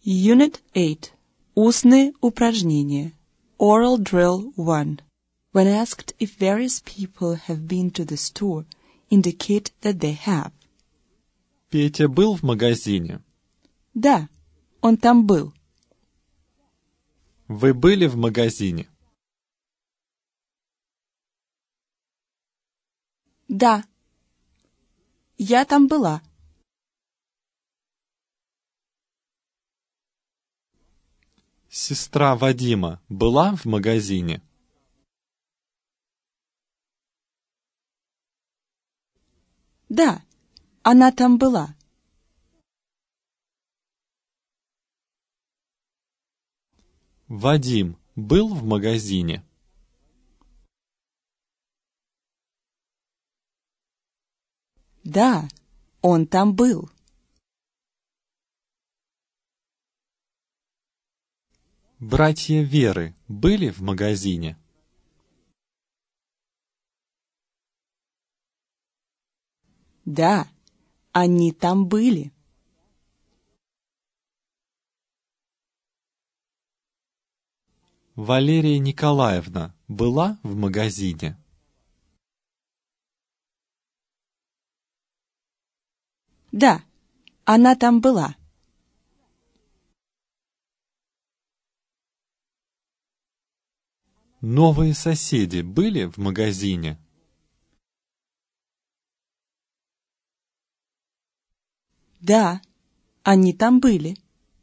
Unit 8. Устные упражнения. Oral Drill 1. When asked if various people have been to the store, indicate that they have. Петя был в магазине. Да, он там был. Вы были в магазине. Да, я там была. Сестра Вадима была в магазине. Да, она там была. Вадим был в магазине. Да, он там был. Братья Веры были в магазине. Да, они там были. Валерия Николаевна была в магазине. Да, она там была. Новые соседи были в магазине. Да, они там были.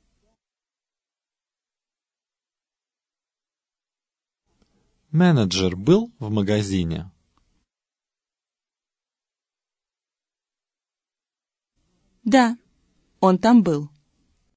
Менеджер был в магазине. Да, он там был.